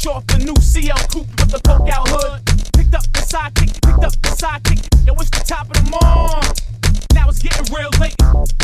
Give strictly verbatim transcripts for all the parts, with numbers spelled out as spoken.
Fresh off the new C L coupe with the poke out hood. Picked up the sidekick, picked up the sidekick. Yo, it's the top of the morning. Now it's getting real late.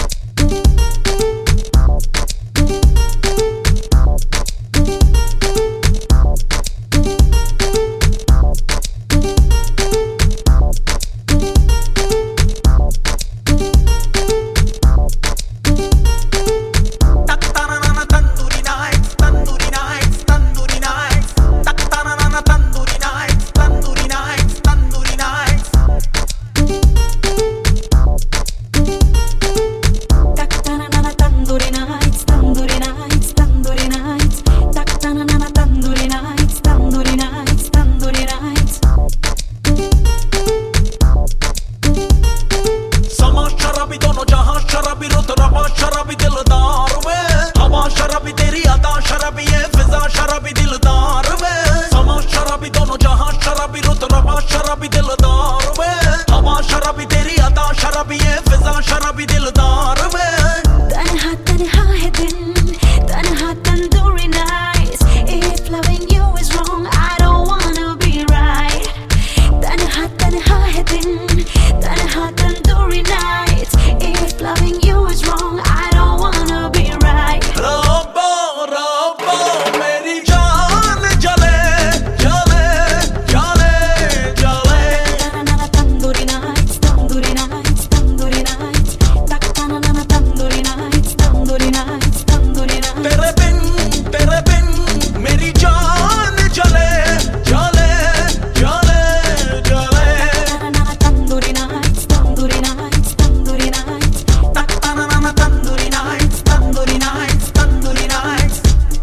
शराबी दिलदार वे हवा शराबी तेरी अदा शराबी है फिजा शराबी दिलदार वे समा शराबी दोनों जहां शराबी रुत रवा शराबी दिलदार वे हवा शराबी तेरी अदा शराबी है फिजा शराबी दिलदार वे तन्हा तन्हा है दिन तन्हा tandoori nights if loving you is wrong I don't wanna be right तन्हा तन्हा है दिन तन्हा tandoori nights if loving you is wrong I don't wanna be right रब्बा रब्बा मेरी जान जले जले जले जले tandoori nights tandoori nights tandoori nights तन्हा tandoori nights tandoori nights tandoori nights तेरे बिन तेरे बिन मेरी जान जले जले जले जले tandoori nights tandoori nights tandoori nights तन्ना tandoori nights tandoori nights tandoori nights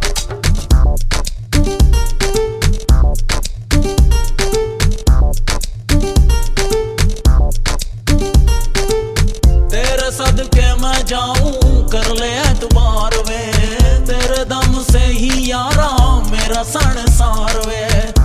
तेरे सदके मैं जाऊं कर ले एतबार वे तेरे दम से ही यारा मेरा संसार वे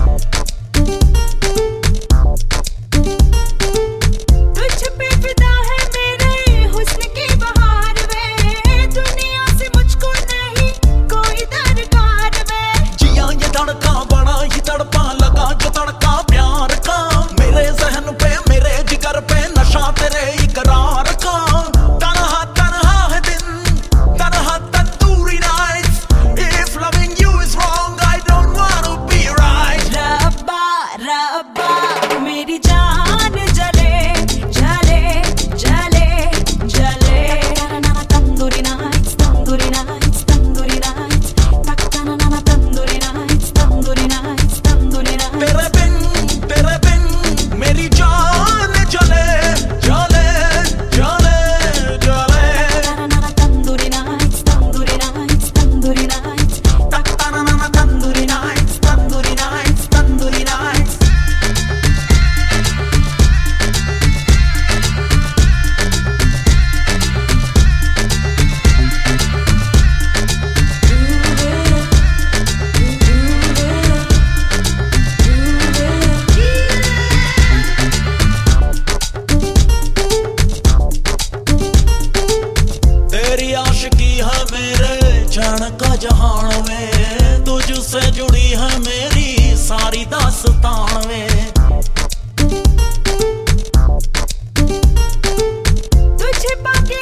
तुझ पे फिदा है मेरे हुस्न की बहार वे दुनिया से मुझको नहीं कोई दरकार वे जिया ये धड़का बड़ा ही तड़पा लगा जो तड़का प्यार का मेरे जहन पे मेरे जिगर पे नशा तेरे इकरार का तन्हा तन्हा है दिन तन्हा tandoori nights if loving you is wrong I don't want to be right रब्बा रब्बा मेरी जान जले जले जले जले tandoori nights tandoori nights tandoori nights tandoori nights tandoori nights tandoori nights तेरे बिन तेरे बिन मेरी जान जले जले जले जले tandoori nights tandoori nights tandoori nights तन्ना tandoori nights tandoori nights tandoori nights तेरी आशिकी है मेरे जान का जहान में तुझसे जुड़ी है मेरी सारी दास्तान में तुझे पाके